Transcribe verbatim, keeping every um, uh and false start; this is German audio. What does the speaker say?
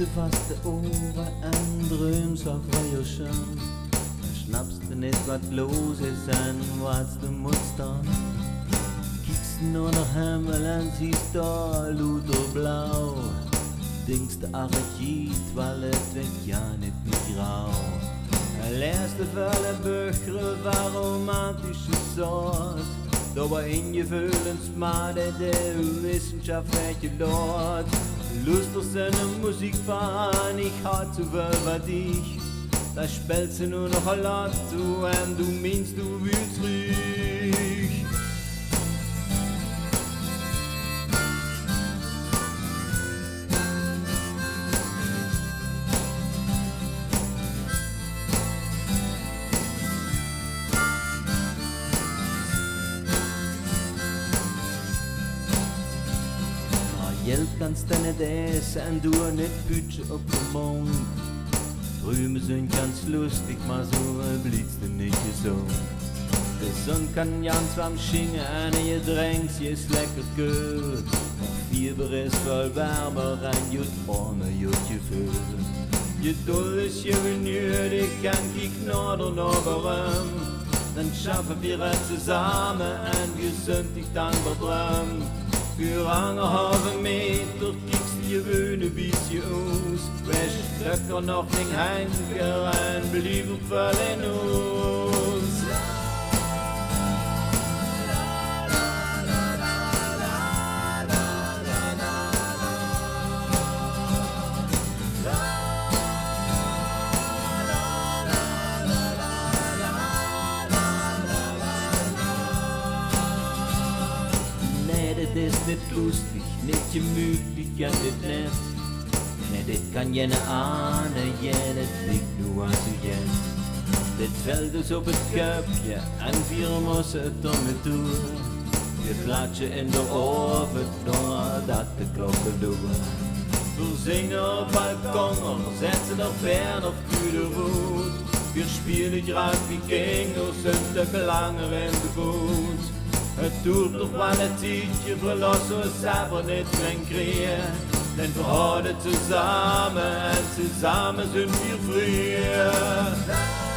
Du fasst de Ohren an, drömst auf euer Schirm. Dann schnappst du nicht, was los ist, an was du musst dann. Kickst nur nach Himmel an, siehst da Luder blau. Denkst du, ach, es geht, weil es wird ja nicht mehr grau. Lernst du viele Bücher, war romantische Sort. Aber in gefühlens Made der Wissenschaft welche dort. Lust auf seine Musik fahren, ich hat zu viel bei dich. Da spielst du nur noch ein Lotto und du meinst, du willst ruhig. Geld kannst du nicht essen, du nicht bütschen auf den Mond. Träume sind ganz lustig, mal so blitzt du nicht so. Die Sonne kann ganz warm schingen, ihr Getränk, sie ist lecker gut. Fieber ist voll Wärme, rein gut ohne gut Gefühl. Geduld ist je benötigt, kann kicken oder noch warum. Dann schaffen wir es zusammen und wir sind dich dankbar dran. Für anderthalb Meter kickst du je Wöhne bis je aus. Welche Stöcker noch nicht heimgerein, blieben fallen aus. Das ist nicht lustig, nicht gemütlich, ja nicht nett. Ne, das kann jene ahnen, jene liegt nur an zu jen. Das fällt uns auf das Köpfchen, an wir müssen damit durch. Wir klatschen in der Ohren, nur dat die Glocke durch. Wir singen auf Balkon, setzen auf Fern auf kühle Wut. Wir spielen grad wie Gänger, sind der Klanger in der Wut. Het doet nog wel een tijdje, verlassen ons aber nicht mehr kriegen. Denn wir halten zusammen, und zusammen sind wir früher.